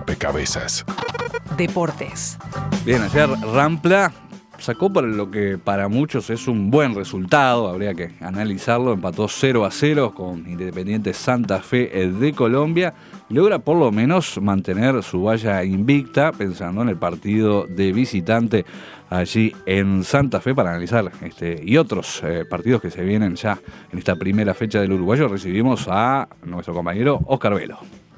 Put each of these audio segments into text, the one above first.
rompecabezas. Deportes. Bien, ayer Rampla sacó para lo que para muchos es un buen resultado, habría que analizarlo, empató 0-0 con Independiente Santa Fe de Colombia y logra por lo menos mantener su valla invicta pensando en el partido de visitante allí en Santa Fe para analizar y otros partidos que se vienen ya en esta primera fecha del uruguayo. Recibimos a nuestro compañero Oscar Velo.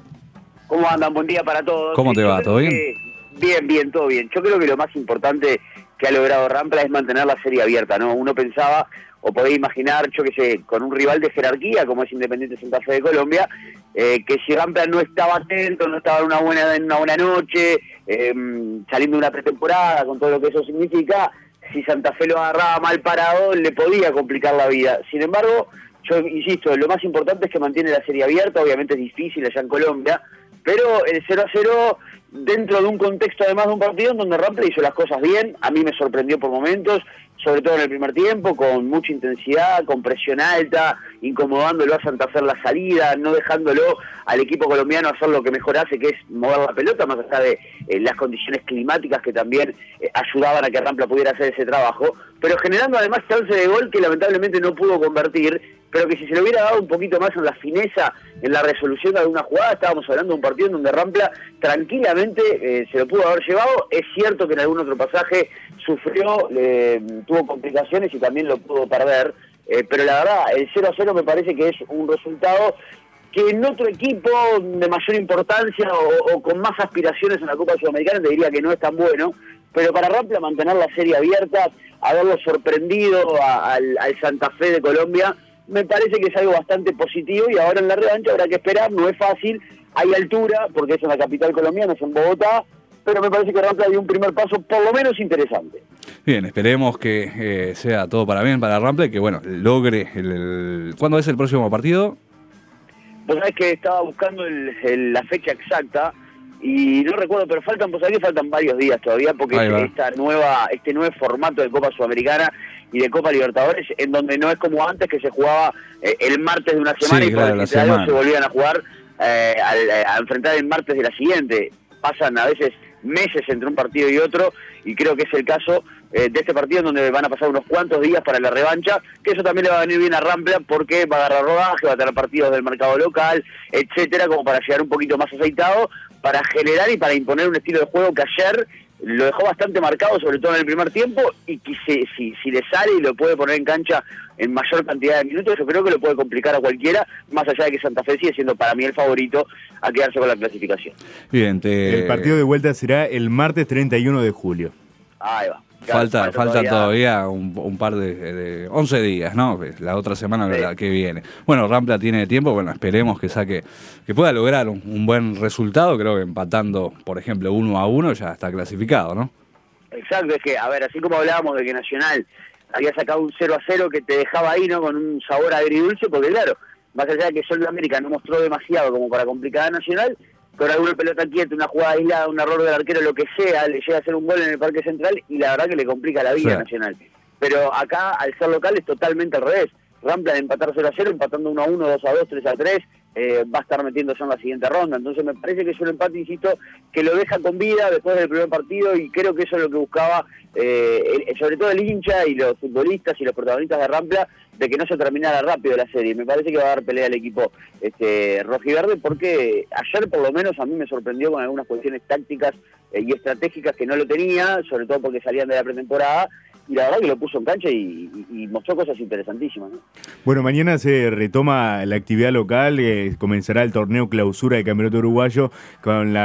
¿Cómo andan? Buen día para todos. ¿Cómo te va? ¿Todo bien? Bien, todo bien. Yo creo que lo más importante que ha logrado Rampla es mantener la serie abierta, ¿no? Uno pensaba, o podía imaginar, yo qué sé, con un rival de jerarquía como es Independiente Santa Fe de Colombia, que si Rampla no estaba atento, no estaba en una buena noche, saliendo de una pretemporada, con todo lo que eso significa, si Santa Fe lo agarraba mal parado, le podía complicar la vida. Sin embargo, yo insisto, lo más importante es que mantiene la serie abierta, obviamente es difícil allá en Colombia, pero el 0-0 dentro de un contexto además de un partido en donde Rampla hizo las cosas bien, a mí me sorprendió por momentos, sobre todo en el primer tiempo, con mucha intensidad, con presión alta, incomodándolo a Santa Fe en la salida, no dejándolo al equipo colombiano hacer lo que mejor hace, que es mover la pelota, más allá de las condiciones climáticas que también ayudaban a que Rampla pudiera hacer ese trabajo, pero generando además chance de gol que lamentablemente no pudo convertir, pero que si se le hubiera dado un poquito más en la fineza, en la resolución de alguna jugada, estábamos hablando de un partido en donde Rampla tranquilamente se lo pudo haber llevado. Es cierto que en algún otro pasaje sufrió, tuvo complicaciones y también lo pudo perder, pero la verdad, el 0-0 me parece que es un resultado que en otro equipo de mayor importancia o con más aspiraciones en la Copa Sudamericana te diría que no es tan bueno, pero para Rampla mantener la serie abierta, haberlo sorprendido al Santa Fe de Colombia, me parece que es algo bastante positivo y ahora en la revancha habrá que esperar, no es fácil, hay altura, porque es en la capital colombiana, es en Bogotá, pero me parece que Rampla dio un primer paso por lo menos interesante. Bien, esperemos que sea todo para bien para Rampla y que bueno, logre ¿Cuándo es el próximo partido? Vos sabés que estaba buscando la fecha exacta y no recuerdo, pero faltan varios días todavía porque este nuevo formato de Copa Sudamericana y de Copa Libertadores, en donde no es como antes que se jugaba el martes de una semana, sí, y claro, por algo se volvían a jugar a enfrentar el martes de la siguiente. Pasan a veces meses entre un partido y otro, y creo que es el caso de este partido en donde van a pasar unos cuantos días para la revancha, que eso también le va a venir bien a Rampla porque va a agarrar rodaje, va a tener partidos del mercado local, etcétera, como para llegar un poquito más aceitado, para generar y para imponer un estilo de juego que ayer lo dejó bastante marcado, sobre todo en el primer tiempo, y que si le sale y lo puede poner en cancha en mayor cantidad de minutos, yo creo que lo puede complicar a cualquiera, más allá de que Santa Fe sigue siendo para mí el favorito a quedarse con la clasificación. Bien, el partido de vuelta será el martes 31 de julio. Ahí va. Falta todavía un par de 11 días, ¿no? La otra semana la que viene. Bueno, Rampla tiene tiempo, bueno, esperemos que pueda lograr un buen resultado. Creo que empatando, por ejemplo, 1-1 ya está clasificado, ¿no? Exacto, es que, a ver, así como hablábamos de que Nacional había sacado un 0-0 que te dejaba ahí, ¿no? Con un sabor agridulce, porque claro, más allá de que Sol de América no mostró demasiado como para complicar a Nacional, con alguna pelota quieta, una jugada aislada, un error del arquero, lo que sea, le llega a hacer un gol en el Parque Central y la verdad que le complica la vida a Nacional. Pero acá, al ser local, es totalmente al revés. Rampla de empatar 0-0, empatando 1-1, 2-2, 3-3, va a estar metiéndose en la siguiente ronda. Entonces me parece que es un empate, insisto, que lo deja con vida después del primer partido y creo que eso es lo que buscaba, sobre todo el hincha y los futbolistas y los protagonistas de Rampla, de que no se terminara rápido la serie. Me parece que va a dar pelea al equipo rojiverde porque ayer por lo menos a mí me sorprendió con algunas cuestiones tácticas y estratégicas que no lo tenía, sobre todo porque salían de la pretemporada, y la verdad que lo puso en cancha y mostró cosas interesantísimas, ¿no? Bueno, mañana se retoma la actividad local, comenzará el torneo clausura del Campeonato Uruguayo con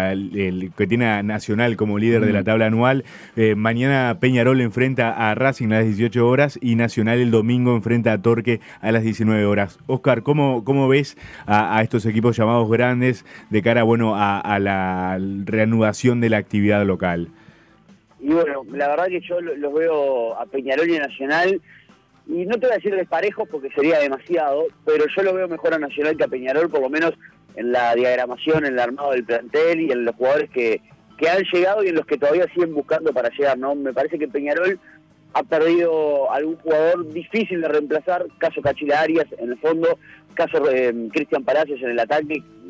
el que tiene a Nacional como líder de la tabla anual. Mañana Peñarol enfrenta a Racing a las 18 horas y Nacional el domingo enfrenta a Torque a las 19 horas. Oscar, ¿cómo ves a estos equipos llamados grandes de cara a la reanudación de la actividad local? Y bueno, la verdad que yo los veo a Peñarol y a Nacional, y no te voy a decir desparejos porque sería demasiado, pero yo lo veo mejor a Nacional que a Peñarol, por lo menos en la diagramación, en el armado del plantel y en los jugadores que han llegado y en los que todavía siguen buscando para llegar, ¿no? Me parece que Peñarol ha perdido algún jugador difícil de reemplazar, caso Cachila Arias en el fondo, caso Cristian Palacios en el ataque,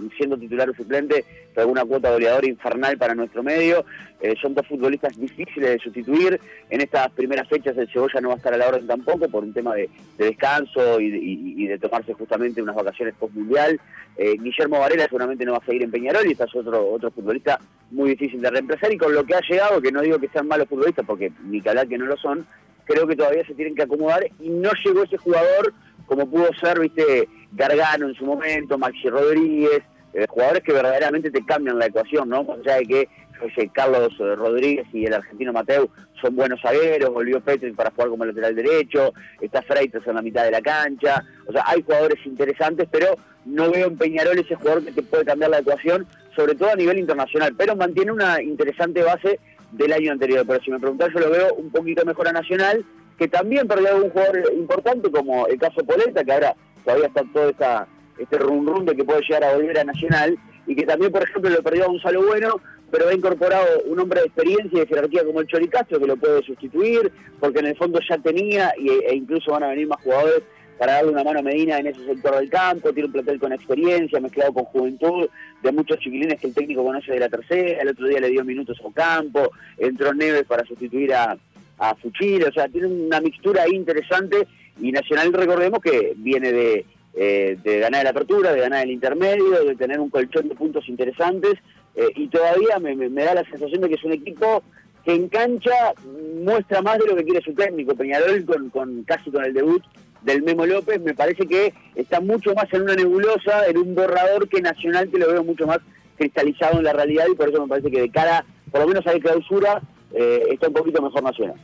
siendo titular o suplente, pero una cuota goleadora infernal para nuestro medio. Son dos futbolistas difíciles de sustituir. En estas primeras fechas el Cebolla no va a estar a la orden tampoco por un tema de descanso y de tomarse justamente unas vacaciones post-mundial. Guillermo Varela seguramente no va a seguir en Peñarol y este es otro futbolista muy difícil de reemplazar, y con lo que ha llegado, que no digo que sean malos futbolistas, porque ni que hablar que no lo son, creo que todavía se tienen que acomodar y no llegó ese jugador como pudo ser, Gargano en su momento, Maxi Rodríguez, jugadores que verdaderamente te cambian la ecuación, ¿no? Más allá de que Carlos Rodríguez y el argentino Mateu son buenos zagueros, volvió Petri para jugar como lateral derecho, está Freitas en la mitad de la cancha, o sea, hay jugadores interesantes, pero no veo en Peñarol ese jugador que te puede cambiar la ecuación, sobre todo a nivel internacional, pero mantiene una interesante base del año anterior. Pero si me preguntás, yo lo veo un poquito mejor a Nacional, que también perdió a un jugador importante como el caso Polenta, que ahora todavía está todo este rum de que puede llegar a volver a Nacional, y que también, por ejemplo, lo perdió a Gonzalo Bueno, pero ha incorporado un hombre de experiencia y de jerarquía como el Chori Castro, que lo puede sustituir, porque en el fondo ya tenía, e incluso van a venir más jugadores para darle una mano a Medina en ese sector del campo. Tiene un plantel con experiencia, mezclado con juventud, de muchos chiquilines que el técnico conoce de la tercera. El otro día le dio minutos a Ocampo, entró Neves para sustituir a Fuchile, o sea, tiene una mixtura ahí interesante, y Nacional, recordemos que viene de ganar la apertura, de ganar el intermedio, de tener un colchón de puntos interesantes, y todavía me da la sensación de que es un equipo que en cancha muestra más de lo que quiere su técnico. Peñarol casi con el debut del Memo López, me parece que está mucho más en una nebulosa, en un borrador, que Nacional, que lo veo mucho más cristalizado en la realidad, y por eso me parece que de cara, por lo menos a la clausura, está un poquito mejor Nacional.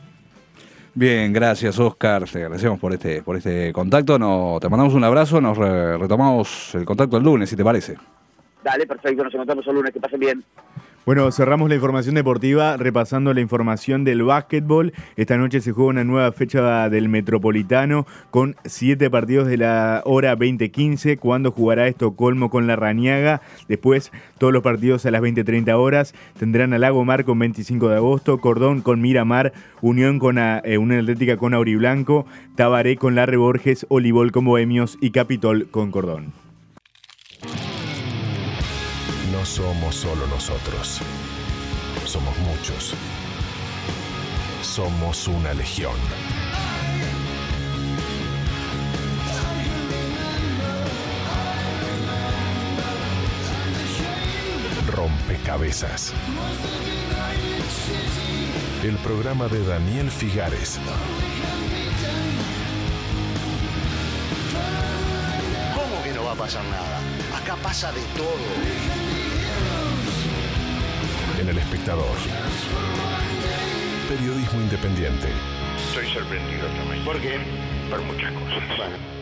Bien, gracias Oscar, te agradecemos por este contacto, te mandamos un abrazo, nos retomamos el contacto el lunes, si te parece. Dale, perfecto, nos encontramos el lunes, que pasen bien. Bueno, cerramos la información deportiva repasando la información del básquetbol. Esta noche se juega una nueva fecha del Metropolitano con 7 partidos de la hora 20:15, cuando jugará Estocolmo con la Rañaga. Después, todos los partidos a las 20:30 horas. Tendrán a Lagomar con 25 de agosto, Cordón con Miramar, Unión Atlética con Auriblanco, Tabaré con Larre Borges, Olivol con Bohemios y Capitol con Cordón. No somos solo nosotros. Somos muchos. Somos una legión. Rompecabezas. El programa de Daniel Figares. ¿Cómo que no va a pasar nada? Acá pasa de todo. En El Espectador. Periodismo independiente. Estoy sorprendido también. ¿Por qué? Por muchas cosas. Bueno.